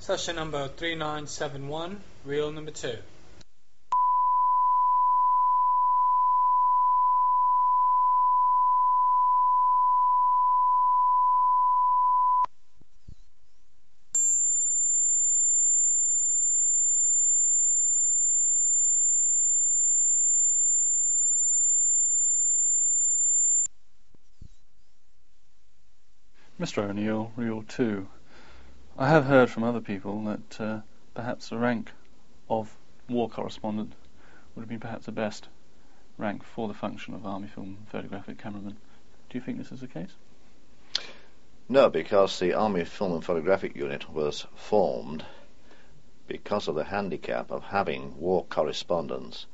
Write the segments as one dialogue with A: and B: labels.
A: Session number 3971, reel number 2.
B: Mr. O'Neill, reel 2. I have heard from other people that perhaps the rank of war correspondent would have been perhaps the best rank for the function of Army film photographic cameraman. Do you think this is the case?
C: No, because the Army Film and Photographic Unit was formed because of the handicap of having war correspondents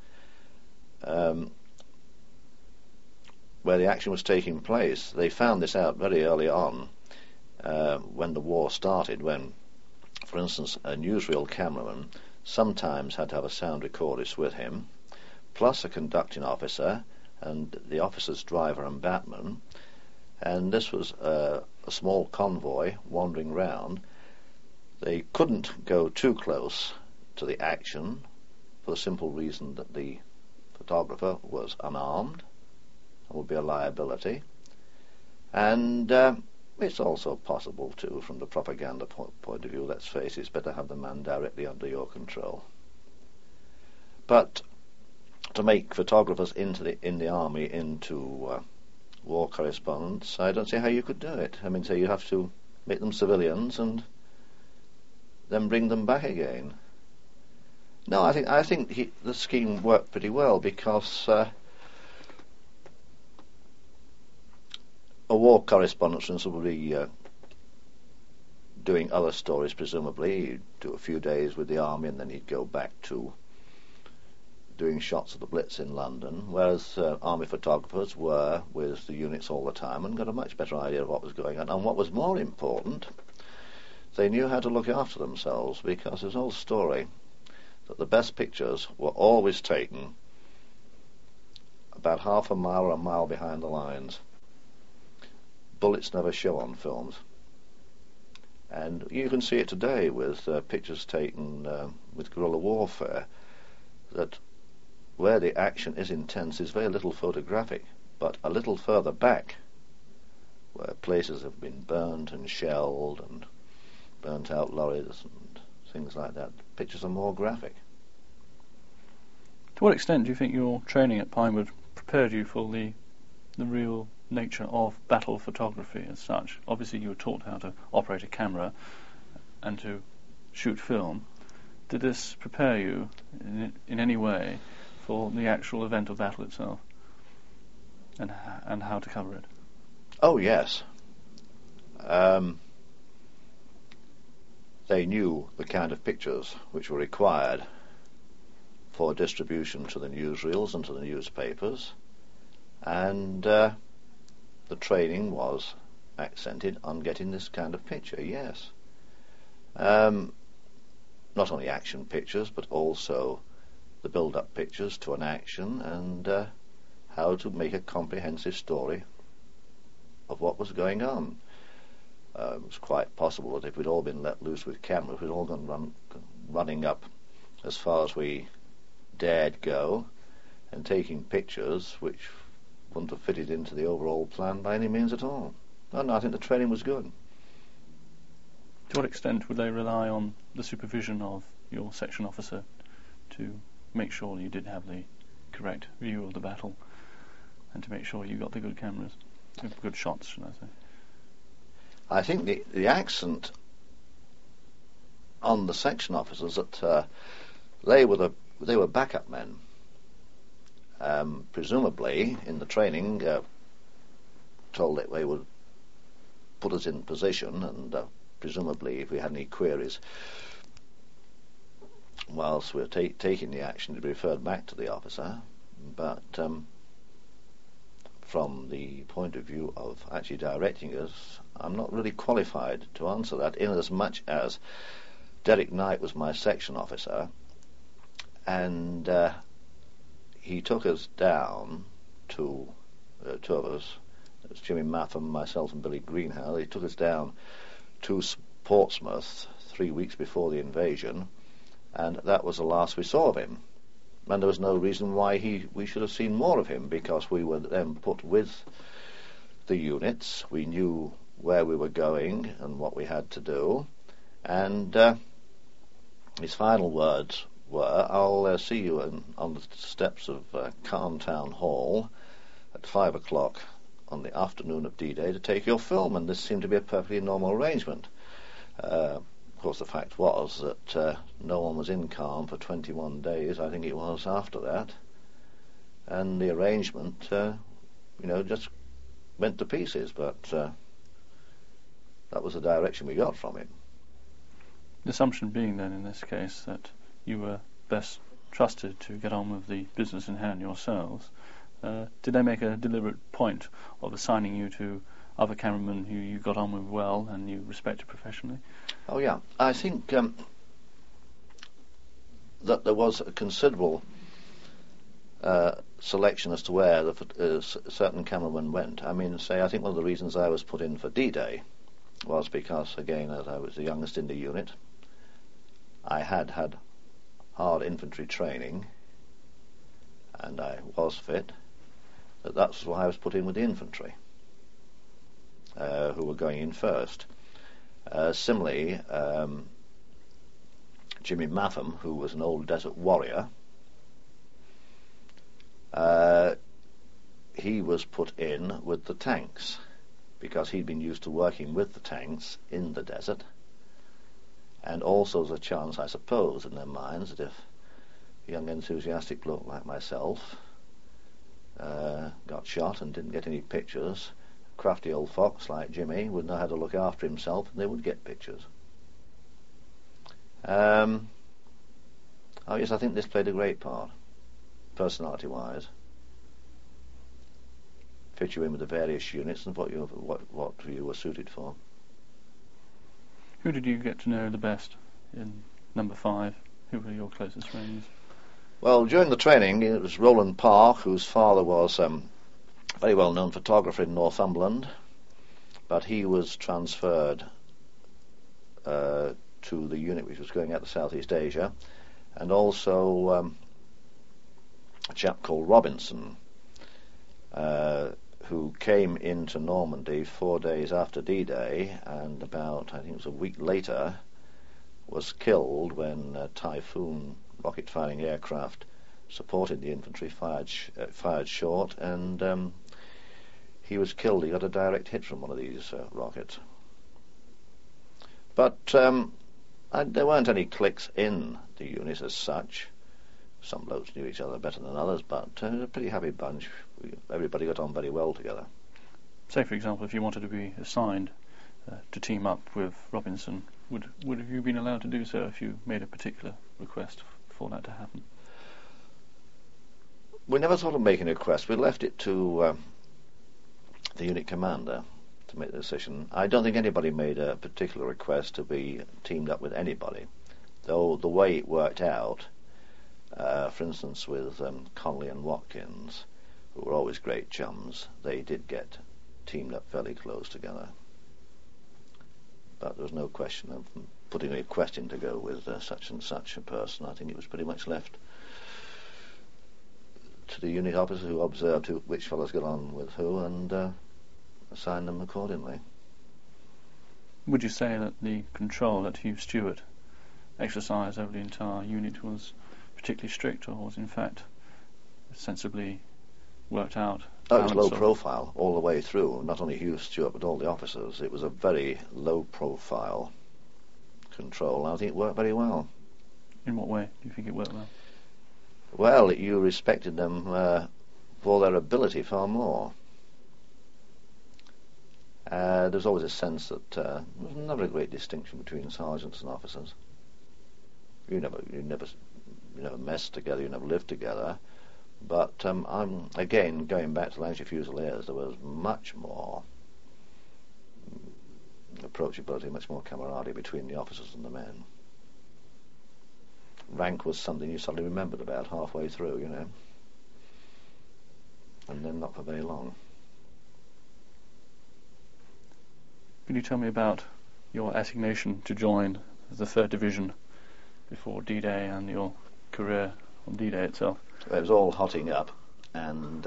C: where the action was taking place. They found this out very early on when the war started, when, for instance, a newsreel cameraman sometimes had to have a sound recordist with him, plus a conducting officer and the officer's driver and batman, and this was a small convoy wandering round. They couldn't go too close to the action for the simple reason that the photographer was unarmed and would be a liability, and it's also possible too, from the propaganda point of view, let's face it, it's better to have the man directly under your control. But to make photographers in the army into war correspondents, I don't see how you could do it. I mean, so you have to make them civilians and then bring them back again. No, I think the scheme worked pretty well, because a war correspondent, for instance, would be doing other stories, presumably. He'd do a few days with the army and then he'd go back to doing shots of the Blitz in London, whereas army photographers were with the units all the time and got a much better idea of what was going on. And what was more important, they knew how to look after themselves, because there's an old story that the best pictures were always taken about half a mile or a mile behind the lines. Bullets never show on films. And you can see it today with pictures taken with guerrilla warfare, that where the action is intense is very little photographic, but a little further back, where places have been burnt and shelled and burnt out lorries and things like that, pictures are more graphic.
B: To what extent do you think your training at Pinewood prepared you for the real nature of battle photography as such? Obviously you were taught how to operate a camera and to shoot film. Did this prepare you in any way for the actual event of battle itself, and how to cover it?
C: Oh yes. They knew the kind of pictures which were required for distribution to the newsreels and to the newspapers, and the training was accented on getting this kind of picture, yes. Not only action pictures, but also the build-up pictures to an action, and how to make a comprehensive story of what was going on. It was quite possible that if we'd all been let loose with cameras, we'd all gone running up as far as we dared go, and taking pictures which wouldn't have fitted into the overall plan by any means at all. No, I think the training was good.
B: To what extent would they rely on the supervision of your section officer to make sure you did have the correct view of the battle, and to make sure you got the good cameras, good shots, should I say?
C: I think the accent on the section officers that they were backup men. Presumably, in the training, told that they would put us in position, and presumably, if we had any queries whilst we were taking the action, to be referred back to the officer. But from the point of view of actually directing us, I'm not really qualified to answer that, in as much as Derek Knight was my section officer, and he took us down to, two of us, it was Jimmy Matham, myself and Billy Greenhow, he took us down to Portsmouth 3 weeks before the invasion, and that was the last we saw of him. And there was no reason why we should have seen more of him, because we were then put with the units. We knew where we were going and what we had to do, and his final words were, "I'll see you on the steps of Caen Town Hall at 5 o'clock on the afternoon of D-Day to take your film," and this seemed to be a perfectly normal arrangement. Of course, the fact was that no one was in Caen for 21 days, I think it was, after that, and the arrangement, just went to pieces, but that was the direction we got from him.
B: The assumption being then, in this case, that you were best trusted to get on with the business in hand yourselves. Did they make a deliberate point of assigning you to other cameramen who you got on with well and you respected professionally?
C: Oh yeah, I think that there was a considerable selection as to where certain cameramen went. I think one of the reasons I was put in for D-Day was because, again, as I was the youngest in the unit, I had had hard infantry training, and I was fit. That's why I was put in with the infantry, who were going in first. Similarly, Jimmy Matham, who was an old desert warrior, he was put in with the tanks because he'd been used to working with the tanks in the desert, and also there's a chance, I suppose, in their minds that if a young enthusiastic bloke like myself got shot and didn't get any pictures, a crafty old fox like Jimmy would know how to look after himself, and they would get pictures. Oh yes, I think this played a great part, personality-wise. Fit you in with the various units and what you were suited for.
B: Who did you get to know the best in number 5? Who were your closest friends?
C: Well, during the training, it was Roland Park, whose father was a very well-known photographer in Northumberland, but he was transferred to the unit which was going out to Southeast Asia, and also a chap called Robinson, who came into Normandy 4 days after D-Day, and about, I think it was a week later, was killed when a Typhoon rocket-firing aircraft supported the infantry fired short, and he was killed. He got a direct hit from one of these rockets. But there weren't any cliques in the unit as such. Some blokes knew each other better than others, but it was a pretty happy bunch. Everybody got on very well together.
B: Say, for example, if you wanted to be assigned to team up with Robinson, would you have been allowed to do so if you made a particular request for that to happen?
C: We never thought of making a request. We left it to the unit commander to make the decision. I don't think anybody made a particular request to be teamed up with anybody, though the way it worked out, for instance, with Connolly and Watkins, who were always great chums, they did get teamed up fairly close together. But there was no question of putting a request in to go with such and such a person. I think it was pretty much left to the unit officer, who observed which fellows got on with who, and assigned them accordingly.
B: Would you say that the control that Hugh Stewart exercised over the entire unit was particularly strict, or was in fact sensibly worked out?
C: Oh, it was low profile all the way through, not only Hugh Stewart but all the officers. It was a very low profile control, and I think it worked very well.
B: In what way do you think it worked well?
C: Well, you respected them for their ability far more. There was always a sense that there was never a great distinction between sergeants and officers. You never messed together, you never lived together. But I'm again going back to Lancashire Fusiliers. There was much more approachability, much more camaraderie between the officers and the men. Rank was something you suddenly remembered about halfway through, and then not for very long.
B: Could you tell me about your assignation to join the 3rd Division before D-Day and your career on D-Day itself?
C: It was all hotting up, and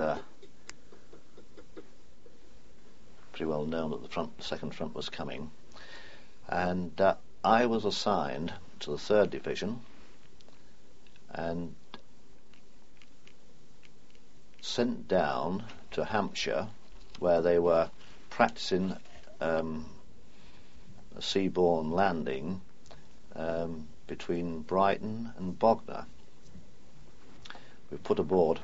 C: pretty well known that the second front was coming. And I was assigned to the 3rd Division and sent down to Hampshire, where they were practicing a seaborne landing between Brighton and Bognor. We put aboard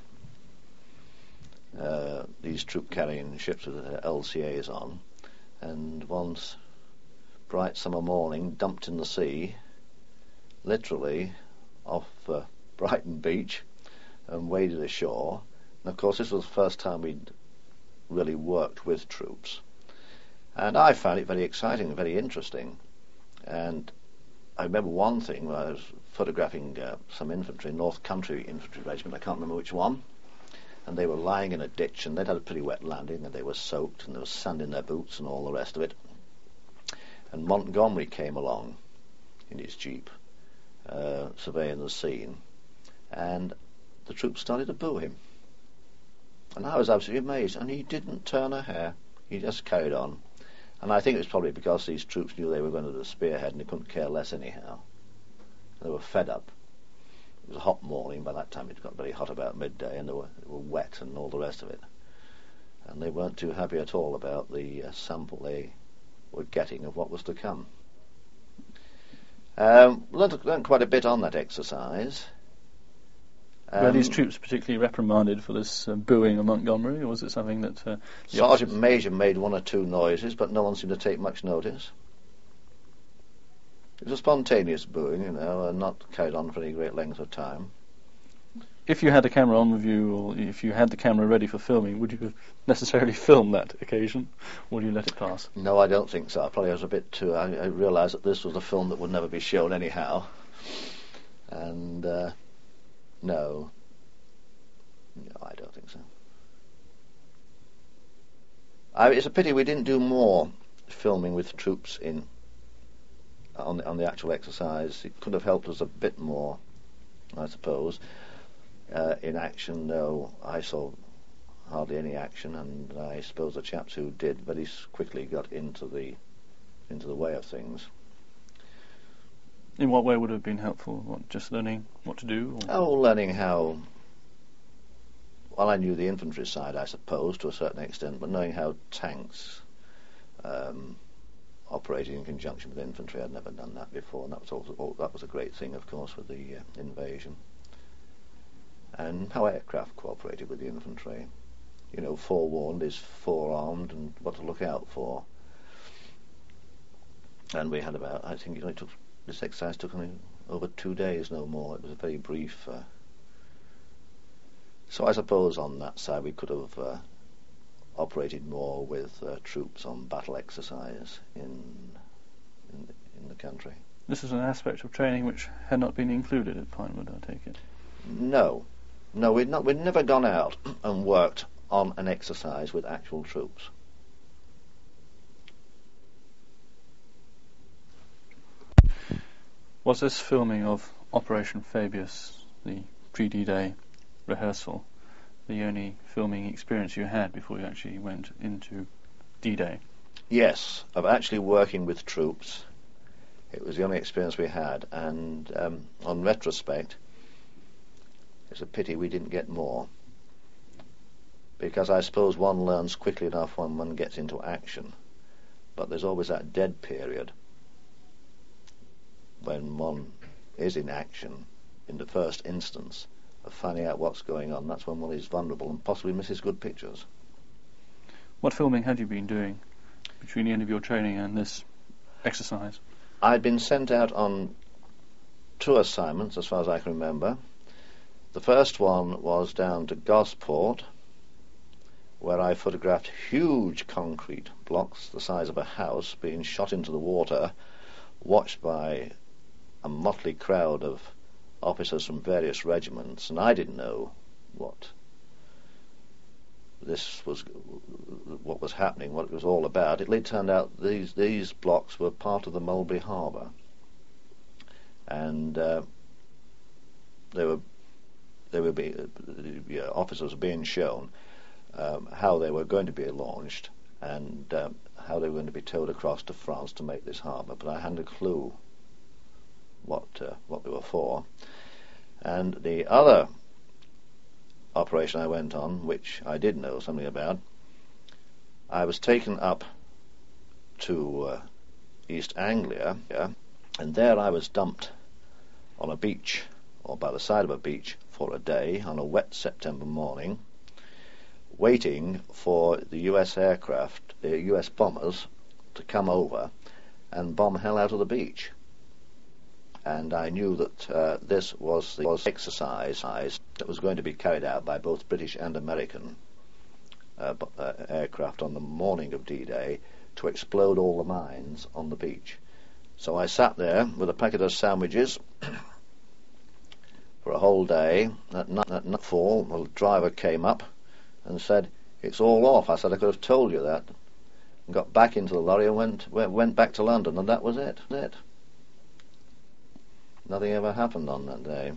C: these troop-carrying ships with their LCAs on, and once bright summer morning dumped in the sea, literally off Brighton Beach, and waded ashore. And of course this was the first time we'd really worked with troops, and I found it very exciting, very interesting. And I remember one thing when I was photographing some infantry, North Country Infantry Regiment, I can't remember which one, and they were lying in a ditch, and they'd had a pretty wet landing, and they were soaked, and there was sand in their boots and all the rest of it. And Montgomery came along in his jeep, surveying the scene, and the troops started to boo him. And I was absolutely amazed, and he didn't turn a hair. He just carried on. And I think it was probably because these troops knew they were going to the spearhead, and they couldn't care less anyhow. They were fed up. It was a hot morning. By that time it got very hot about midday, and they were wet and all the rest of it. And they weren't too happy at all about the sample they were getting of what was to come. Learned quite a bit on that exercise.
B: Were these troops particularly reprimanded for this booing of Montgomery, or was it something that...
C: Sergeant Major made one or two noises, but no one seemed to take much notice. It was a spontaneous booing, and not carried on for any great length of time.
B: If you had a camera on with you, or if you had the camera ready for filming, would you have necessarily filmed that occasion, or would you let it pass?
C: No, I don't think so. I probably was a bit too... I realised that this was a film that would never be shown anyhow. And... No, I don't think so. It's a pity we didn't do more filming with troops on the actual exercise. It could have helped us a bit more, I suppose. In action, though, I saw hardly any action, and I suppose the chaps who did very quickly got into the way of things.
B: In what way would it have been helpful? Just learning what to do?
C: Learning how... Well, I knew the infantry side, I suppose, to a certain extent, but knowing how tanks operated in conjunction with infantry, I'd never done that before, and that was a great thing, of course, with the invasion. And how aircraft cooperated with the infantry. Forewarned is forearmed, and what to look out for. And we had about, I think this exercise took only over 2 days, no more. It was a very brief... So I suppose on that side we could have operated more with troops on battle exercise in the country.
B: This is an aspect of training which had not been included at Pinewood, I take it?
C: No, we'd never gone out and worked on an exercise with actual troops.
B: Was this filming of Operation Fabius, the pre-D-Day rehearsal, the only filming experience you had before you actually went into D-Day?
C: Yes, of actually working with troops. It was the only experience we had, and on retrospect, it's a pity we didn't get more, because I suppose one learns quickly enough when one gets into action, but there's always that dead period when one is in action in the first instance of finding out what's going on. That's when one is vulnerable and possibly misses good pictures.
B: What filming had you been doing between the end of your training and this exercise?
C: I'd been sent out on 2 assignments, as far as I can remember. The first one was down to Gosport, where I photographed huge concrete blocks the size of a house being shot into the water, watched by a motley crowd of officers from various regiments, and I didn't know what was happening, what it was all about. It later turned out these blocks were part of the Mulberry Harbour, and the officers were being shown how they were going to be launched and how they were going to be towed across to France to make this harbour, but I hadn't a clue what they were for. And the other operation I went on, which I did know something about, I was taken up to East Anglia, and there I was dumped on a beach, or by the side of a beach, for a day on a wet September morning, waiting for the US aircraft, the US bombers, to come over and bomb hell out of the beach. And I knew that this was the exercise that was going to be carried out by both British and American aircraft on the morning of D-Day to explode all the mines on the beach. So I sat there with a packet of sandwiches for a whole day. At nightfall, the driver came up and said, "It's all off." I said, "I could have told you that." And got back into the lorry and went back to London, and that was it. Nothing ever happened on that day.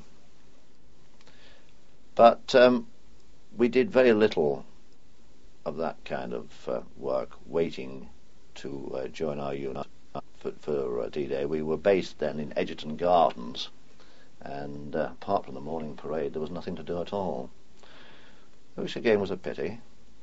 C: But we did very little of that kind of work, waiting to join our unit for D-Day. We were based then in Egerton Gardens, and apart from the morning parade, there was nothing to do at all, which again was a pity.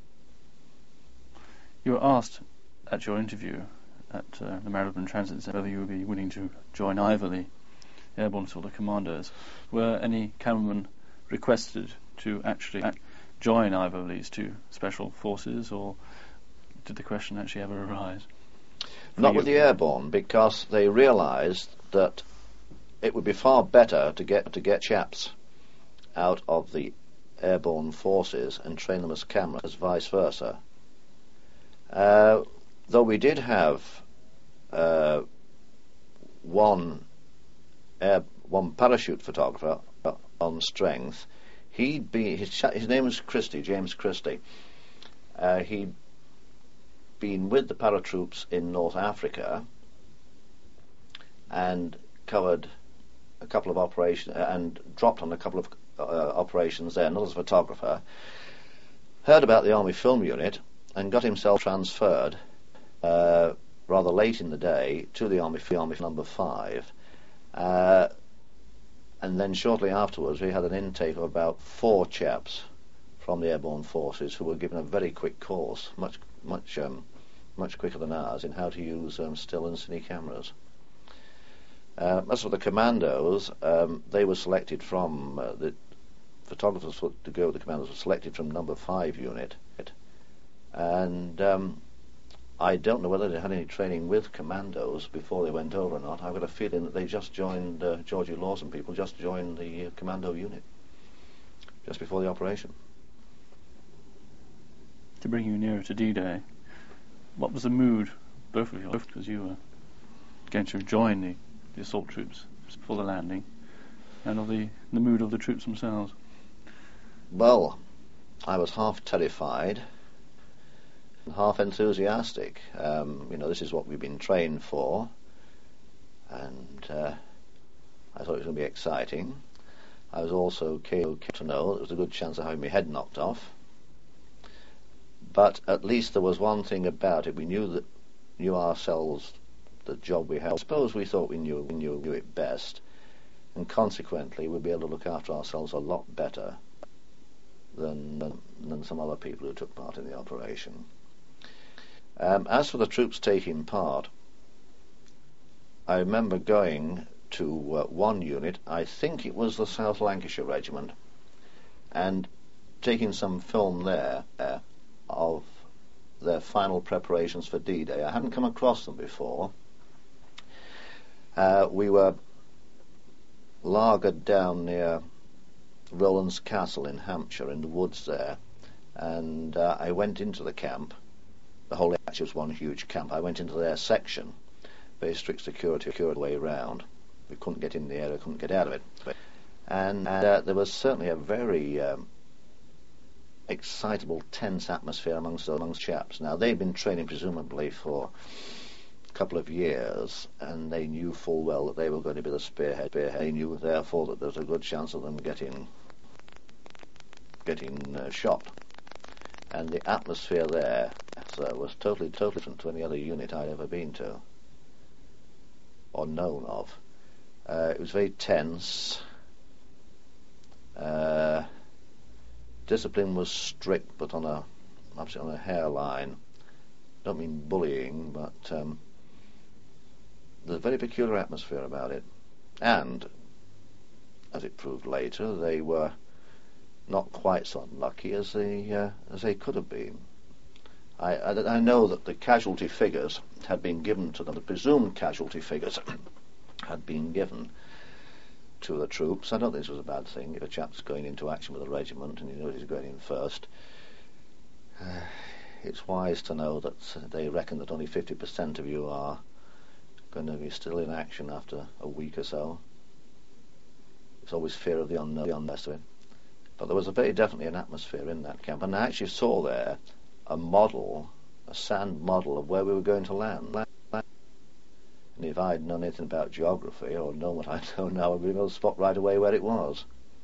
B: You were asked at your interview at the Marylebone Transit Centre whether you would be willing to join either the Airborne or the Commandos. Were any cameramen requested to actually join either of these two special forces, or did the question actually ever arise?
C: Not with the Airborne, because they realised that it would be far better to get chaps out of the Airborne forces and train them as cameras, as vice versa. Though we did have one parachute photographer on strength. His name was Christie, James Christie. He'd been with the paratroops in North Africa and covered a couple of operations and dropped on a couple of operations there, not as a photographer. Heard about the Army Film Unit and got himself transferred rather late in the day to the Army Number 5. And then shortly afterwards we had an intake of about 4 chaps from the Airborne Forces who were given a very quick course, much quicker than ours, in how to use still and cine cameras. As for the Commandos, they were selected from the photographers to go with the Commandos were selected from Number 5 unit, and I don't know whether they had any training with Commandos before they went over or not. I've got a feeling that they just joined, Georgie Lawson people just joined the Commando unit just before the operation.
B: To bring you nearer to D-Day, what was the mood, both of you, because you were going to join the assault troops for the landing, and of the mood of the troops themselves?
C: Well, I was half terrified, half enthusiastic. This is what we've been trained for, and I thought it was going to be exciting. I was also keen to know there was a good chance of having my head knocked off, but at least there was one thing about it: we knew ourselves the job we had. I suppose we thought we knew it best, and consequently we'd be able to look after ourselves a lot better than some other people who took part in the operation. As for the troops taking part, I remember going to one unit, I think it was the South Lancashire Regiment, and taking some film there of their final preparations for D-Day. I hadn't come across them before. We were lagered down near Rowlands Castle in Hampshire, in the woods there, and I went into the camp. The whole actually was one huge camp. I went into their section, very strict security way round. We couldn't get in the area, couldn't get out of it. And there was certainly a very excitable, tense atmosphere amongst chaps. Now, they'd been training presumably for couple of years, and they knew full well that they were going to be the spearhead. They knew, therefore, that there was a good chance of them getting shot. And the atmosphere there was totally different to any other unit I'd ever been to or known of. It was very tense. Discipline was strict, but on a hairline. Don't mean bullying, but there's a very peculiar atmosphere about it. And, as it proved later, they were not quite so unlucky as they could have been. I know that the casualty figures had been given to them, the presumed casualty figures had been given to the troops. I don't think this was a bad thing. If a chap's going into action with a regiment and you know he's going in first, it's wise to know that they reckon that only 50% of you are going to be still in action after a week or so. There's always fear of the unknown. But there was very definitely an atmosphere in that camp, and I actually saw there a sand model of where we were going to land. And if I'd known anything about geography, or known what I know now, I'd be able to spot right away where it was.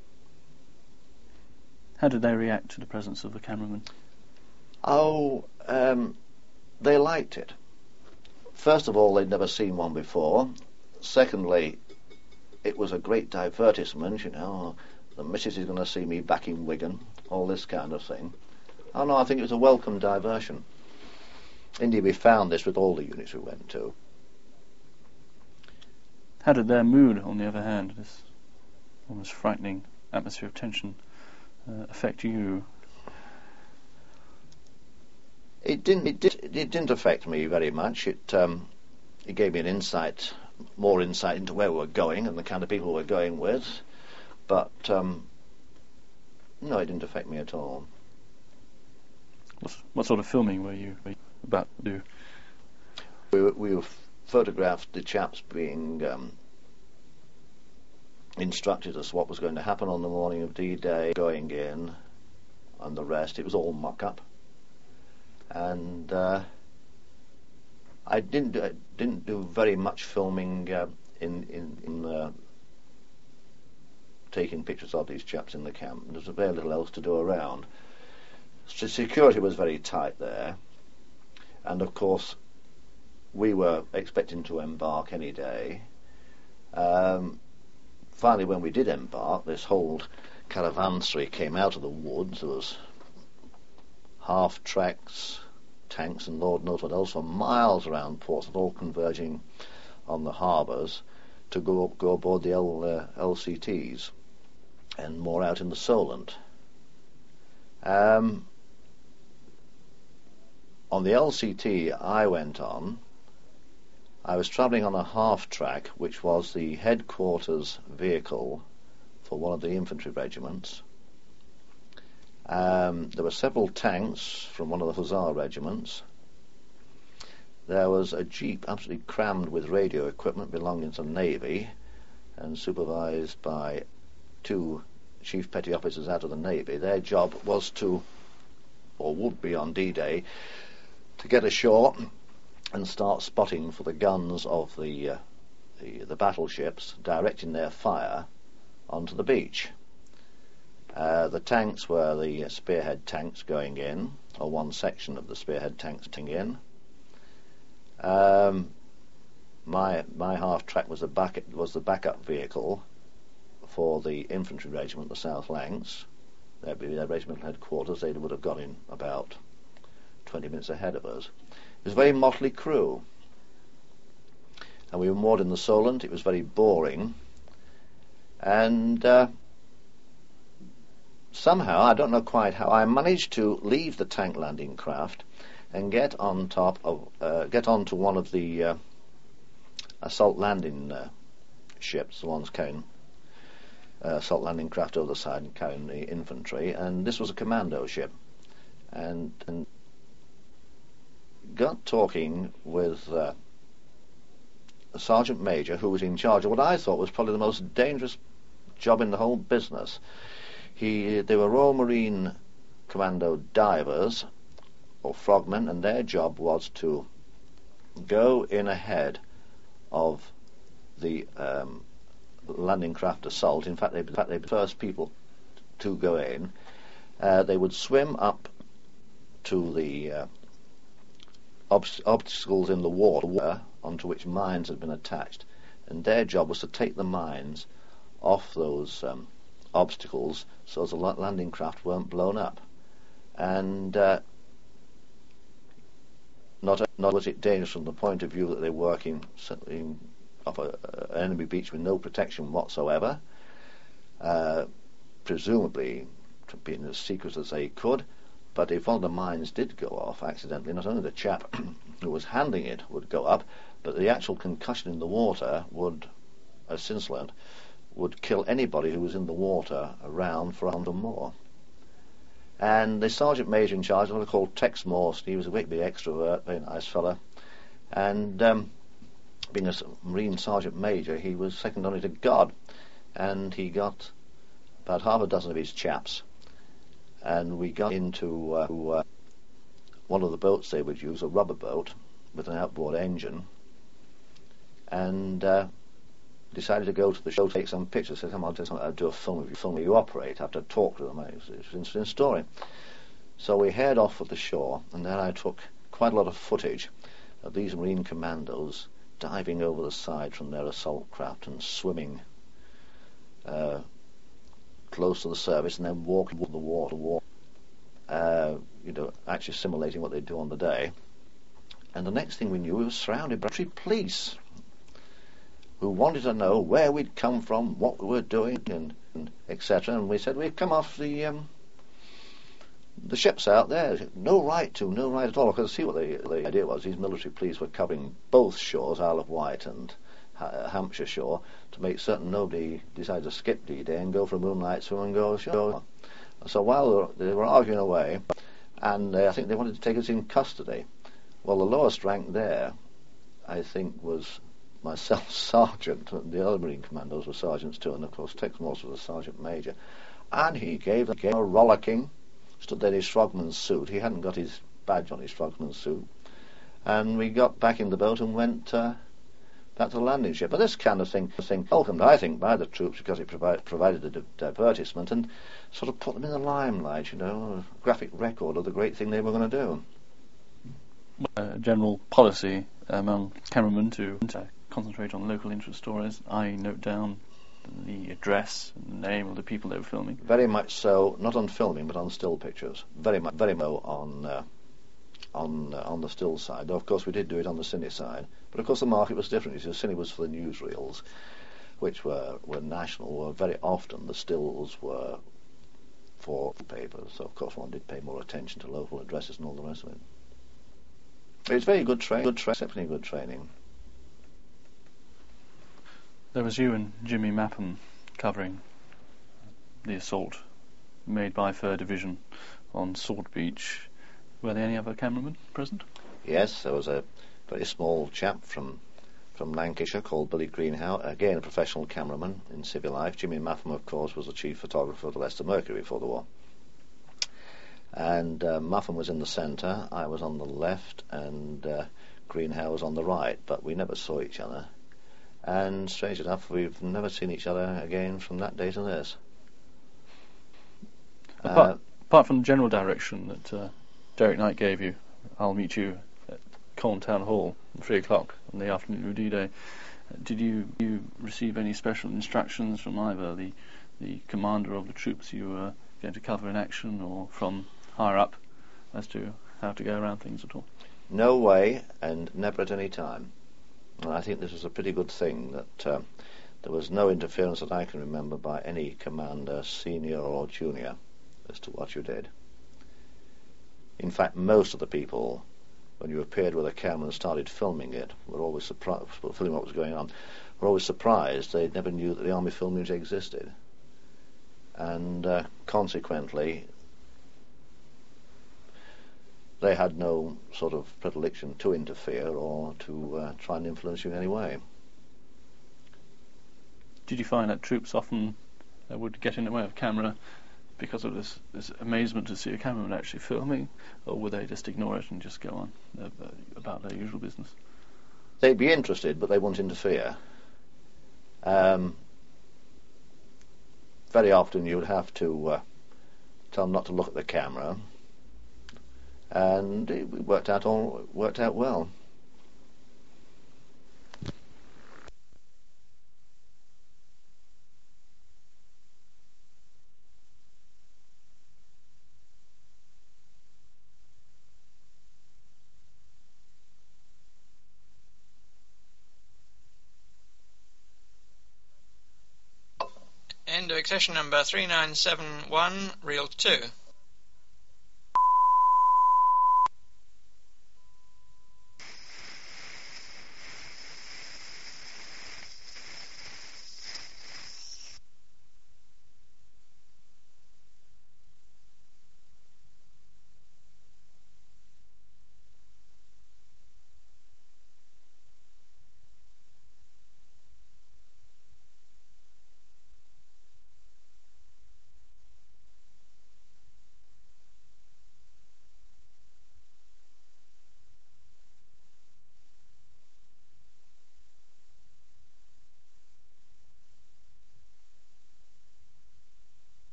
B: How did they react to the presence of the cameraman?
C: Oh, they liked it. First of all, they'd never seen one before. Secondly, it was a great divertisement, you know. The missus is going to see me back in Wigan, all this kind of thing. Oh no, I think it was a welcome diversion. Indeed, we found this with all the units we went to.
B: How did their mood, on the other hand, this almost frightening atmosphere of tension, affect you?
C: It didn't affect me very much. It gave me more insight into where we were going and the kind of people we were going with. But no, it didn't affect me at all.
B: What sort of filming were you about to
C: do? We photographed the chaps being instructed as to what was going to happen on the morning of D-Day, going in, and the rest. It was all mock-up. And I didn't do very much filming in taking pictures of these chaps in the camp. There was very little else to do around. Security was very tight there, and of course we were expecting to embark any day. Finally, when we did embark, this whole caravanserai came out of the woods. There was half-tracks, tanks, and Lord knows what else for miles around Portsmouth, all converging on the harbours to go aboard the LCTs, and more out in the Solent. On the LCT I went on, I was travelling on a half-track, which was the headquarters vehicle for one of the infantry regiments. There were several tanks from one of the Hussar regiments. There was a jeep absolutely crammed with radio equipment belonging to the Navy and supervised by two chief petty officers out of the Navy. Their job was to, or would be on D-Day, to get ashore and start spotting for the guns of the battleships, directing their fire onto the beach. The tanks were the spearhead tanks going in, or one section of the spearhead tanks going in. My half track was the backup vehicle for the infantry regiment, the South Lancs. That'd be their regimental headquarters. They would have got in about 20 minutes ahead of us. It was a very motley crew, and we were moored in the Solent. It was very boring, and somehow, I don't know quite how, I managed to leave the tank landing craft and get onto one of the assault landing ships, the ones carrying assault landing craft over the side and carrying the infantry, and this was a commando ship, and got talking with a sergeant major who was in charge of what I thought was probably the most dangerous job in the whole business. They were Royal Marine Commando divers, or frogmen, and their job was to go in ahead of the landing craft assault. In fact, they'd be the first people to go in. They would swim up to the obstacles in the water onto which mines had been attached, and their job was to take the mines off those obstacles so the landing craft weren't blown up. And not was it dangerous from the point of view that they were working off an enemy beach with no protection whatsoever, presumably being as secret as they could. But if one of the mines did go off accidentally, not only the chap who was handling it would go up, but the actual concussion in the water would, as since learned, would kill anybody who was in the water around for a hundred or more. And the sergeant major in charge, what I called Tex Morse, he was a great big extrovert, very nice fella, and being a Marine sergeant major, he was second only to God, and he got about half a dozen of his chaps, and we got into one of the boats they would use, a rubber boat with an outboard engine, and decided to go to the show to take some pictures. Said, "Come on, I'll do a film of you operate." After I talked to them, it was an interesting story. So we headed off at the shore, and then I took quite a lot of footage of these Marine commandos diving over the side from their assault craft and swimming close to the surface, and then walking the water, actually simulating what they do on the day. And the next thing we knew, we were surrounded by police who wanted to know where we'd come from, what we were doing, and etc. And we said, "We've come off the ships out there." No right at all. Because see what the idea was, these military police were covering both shores, Isle of Wight and Hampshire shore, to make certain nobody decided to skip D-Day and go for a moonlight swim and go ashore. So while they were arguing away, and I think they wanted to take us in custody. Well, the lowest rank there, I think, was myself, sergeant, and the other Marine commandos were sergeants too, and of course Tex Morse was a sergeant major. And he gave them a rollicking, stood there in his frogman's suit. He hadn't got his badge on his frogman's suit. And we got back in the boat and went back to the landing ship. But this kind of thing welcomed, I think, by the troops, because it provided a divertisement and sort of put them in the limelight, a graphic record of the great thing they were going to do.
B: General policy among cameramen to concentrate on local interest stories. I note down the address and the name of the people they were filming.
C: Very much so, not on filming, but on still pictures. Very much on the still side. Though, of course, we did do it on the cine side. But, of course, the market was different. The cine was for the newsreels, which were national. Were very often the stills were for papers. So, of course, one did pay more attention to local addresses and all the rest of it. It was very good training, exceptionally good training.
B: There was you and Jimmy Mapham covering the assault made by 3rd Division on Sword Beach. Were there any other cameramen present?
C: Yes, there was a very small chap from Lancashire called Billy Greenhow, again a professional cameraman in civil life. Jimmy Mapham, of course, was the chief photographer of the Leicester Mercury before the war. And Mapham was in the centre, I was on the left, and Greenhow was on the right, but we never saw each other. And strange enough, we've never seen each other again from that day to this.
B: Apart from the general direction that Derek Knight gave you, "I'll meet you at Colne Town Hall at 3 o'clock on the afternoon of D-Day," did you receive any special instructions from either the commander of the troops you were going to cover in action, or from higher up, as to how to go around things at all?
C: No way, and never at any time. And I think this was a pretty good thing, that there was no interference that I can remember by any commander, senior or junior, as to what you did. In fact, most of the people, when you appeared with a camera and started filming it, were always surprised, filming what was going on, were always surprised. They never knew that the Army Film Unit existed. And consequently, they had no sort of predilection to interfere or to try and influence you in any way.
B: Did you find that troops often would get in the way of camera because of this amazement to see a cameraman actually filming, or would they just ignore it and just go on about their usual business?
C: they'd be interested, but they wouldn't interfere. Very often you would have to tell them not to look at the camera, and it worked out well.
D: End of accession number 3971, reel 2.